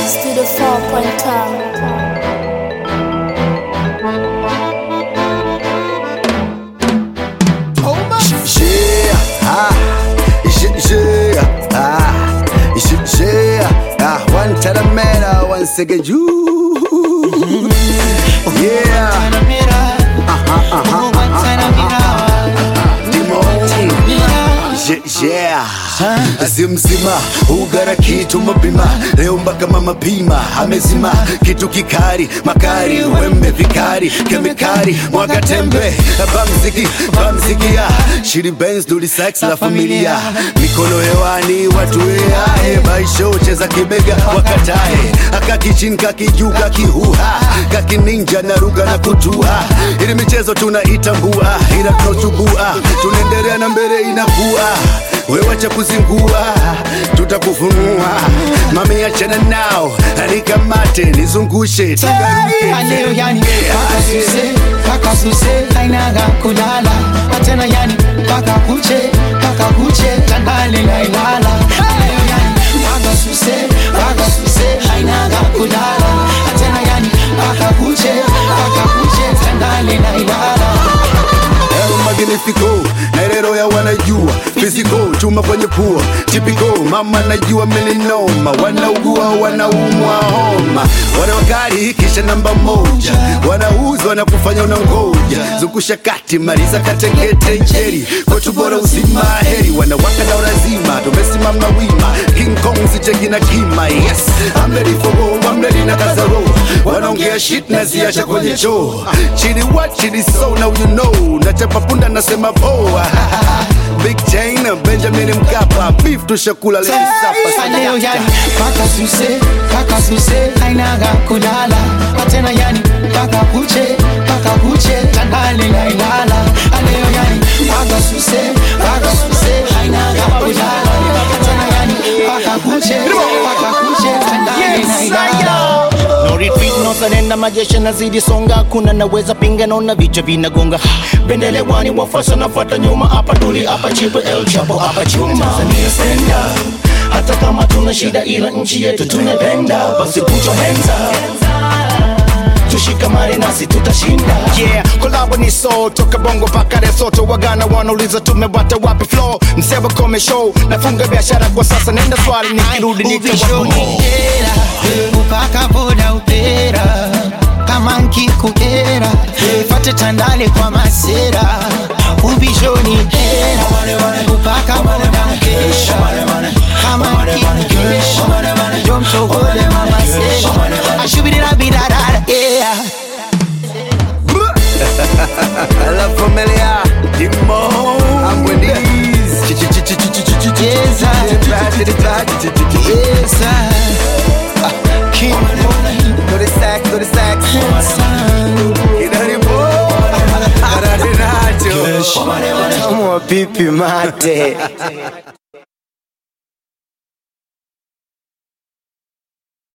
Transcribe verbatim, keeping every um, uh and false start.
Benz to the four point com. Yeah, ah, yeah, ah, yeah, ah, one Taramera, one second you. Yeah, uh-huh, uh-huh, yeah, yeah. Zimzima ugara kitu mapima leo mpaka mama pima amezima kitu kikari makari wembe vikari kemikari mwaga tembe bamziki bamzikia shiri Benz duli sex la familia mikono hewani watu eae baisho cheza kibega wakatae akakichin kakiju kakihuha kakininja na ruga na kutua ili michezo tunaitambua ila tunachubua tunaendelea na mbele inakuwa wewe wacha kuzingua tutakufunua mami achana nao alikamate nizungushe tagaruke aleo yani paka suse paka suse hainaga kulala atena yani paka kuche paka kuche tandale na ilala aleo yani paka suse paka suse hainaga kulala atena yani paka kuche paka kuche tandale na ilala magnifico nairero ya wanajua physical chuma kwenye pua typical mama najua melinoma wanaugua wanaumwa homa wanawakari kisha namba moja wanauzwa na kufanya unangoja zungusha kati mariza katekete jeri kwetu bora uzima heri wanawaka na unazima tumesimama wima King Kong sicheki na kima yes I'm ready for war I'm ready na kazaro wanaongea shit na ziacha kwenye choo chini what chini so now you know nachapa punda nasema poa Big Chain Benjamin Mkapa beef tushakula leo sapa aleo yani paka suse paka suse hainaga kulala atena yani paka kuche paka kuche tandale na ilala aleo yani paka suse paka suse hainaga kulala atena yani paka kuche paka kuche tandale na ilala no retreat no surrender majesha nazidi songa kuna naweza pinga naona vichwa vinagonga bendele wani wafasa nafuata nyuma hapa tuli hapa chipo El Chapo hapa chuma Tanzania senda hata kama tuna shida ila nchi yetu tunapenda basi put your hands up tushikamane nasi tutashinda yeah kolabo ni soul toka bongo paka Lesotho wagana wanauliza tumebata wapi flow mseba kome show nafunga biashara kwa sasa nenda swali nikirudi nikawakomo upaka boda upera kama nkikukera fate tandale kwa masera ubishoni hera upaka boda ukera kama nkikukera jom chogole mama sera ashubirira bidadara yeah La familia Dimo I'm with these yes yes King Go the sax, go the sax Kinaribo Aradinacho Tomo pipi mate